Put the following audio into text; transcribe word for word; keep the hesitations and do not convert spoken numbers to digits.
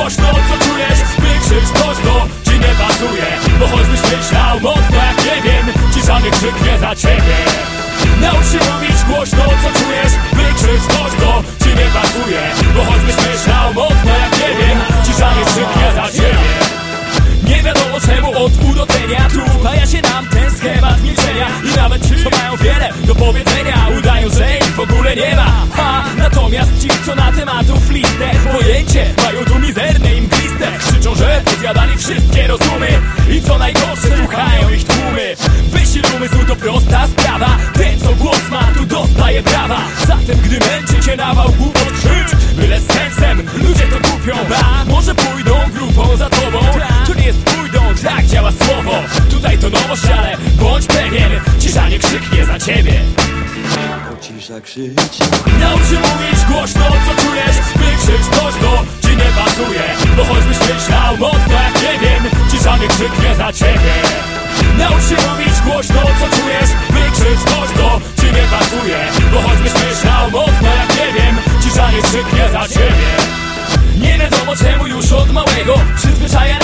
głośno, co czujesz, wykrzycz coś, to ci nie pasuje. Bo choćbyś myślał mocno jak nie wiem, ci żadny krzyk nie za ciebie. Naucz się mówić głośno, co czujesz, wykrzycz coś, to ci nie pasuje. Bo choćbyś myślał mocno jak nie wiem, ci żadny krzyk nie za ciebie. Nie wiadomo czemu od urodzenia tu wpaja się nam ten schemat milczenia. I nawet ci, co mają wiele do powiedzenia, udają, że ich w ogóle nie ma. A natomiast ci, co na tematów listę pojęcie mają tu mizerne i mgliste, krzyczą, że pozjadali wszystkie rozumy. I co najgorsze, słuchają ich tłumy. Wysil umysłu to prosta sprawa, ten co głos ma tu dostaje brawa. Zatem gdy męczy cię nawał głupot, krzycz, byle z sensem, ludzie to kupią. Ba, może pójdą grupą za tobą, to nie jest pójdą, tak działa słowo. Tutaj to nowość, ale bądź pewien, cisza nie krzyknie za ciebie. Cisza krzyczy. Naucz się mówić głośno, co czujesz, wykrzycz coś, to ci nie pasuje. Bo choćbyś myślał mocno jak nie wiem, cisza nie krzyknie za ciebie. Naucz się mówić głośno, co czujesz, wykrzycz coś, to ci nie pasuje. Bo choćbyś myślał mocno jak nie wiem, cisza nie krzyknie za ciebie. Nie wiadomo czemu już od małego przyzwyczaja